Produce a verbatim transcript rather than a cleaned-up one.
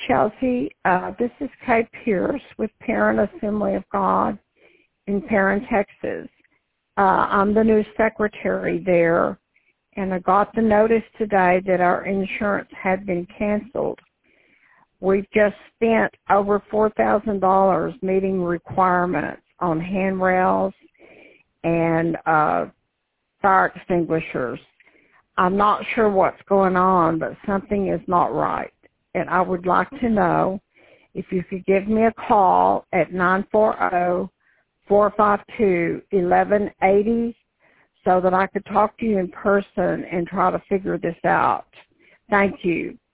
Chelsea. Uh, this is Kay Pierce with Parent Assembly of God in Perrin, Texas. Uh, I'm the new secretary there, and I got the notice today that our insurance had been canceled. We've just spent over four thousand dollars meeting requirements on handrails and uh, fire extinguishers. I'm not sure what's going on, but something is not right. And I would like to know if you could give me a call at nine four zero, four five two, one one eight zero so that I could talk to you in person and try to figure this out. Thank you.